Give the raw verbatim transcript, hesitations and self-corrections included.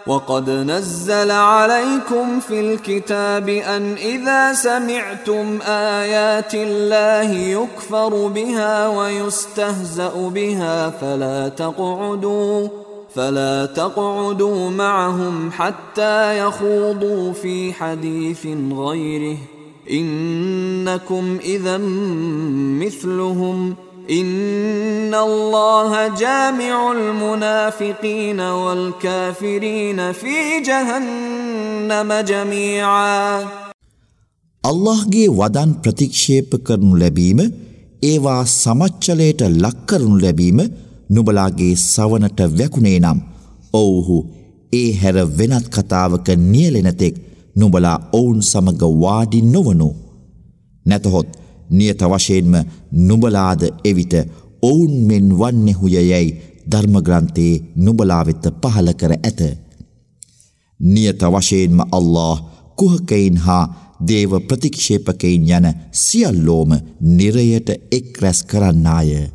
وقد نزل عليكم في الكتاب أن إذا سمعتم آيات الله يكفر بها ويستهزأ بها فلا تقعدوا فلا تقعدوا معهم حتى يخوضوا في حديث غيره إنكم إذا مثلهم إن الله جامع المنافقين والكافرين في جهنم جميعا. අල්ලාහ්ගේ වදන් ප්‍රතික්ෂේප කරනු ලැබීම, ඒවා සමච්චලයට ලක් කරනු ලැබීම නුඹලාගේ සවනට වැකුණේ නම් ඔව්හු ඒ හැර වෙනත් කතාවක නියැලෙන තෙක් නුඹලා ඔවුන් සමග වාඩි නොවනු. නැතහොත් නියත වශයෙන්ම නුඹලාද එවිට ඔවුන් මෙන් වන්නෙහුය යැයි ධර්මග්‍රන්ථයේ නුඹලා වෙත පහල කර ඇත. නියත වශයෙන්ම අල්ලාහ් කුහකයින් හා දේව ප්‍රතික්ෂේපකයින් යන සියල්ලෝම නිරයට එක් රැස් කරන්නාය.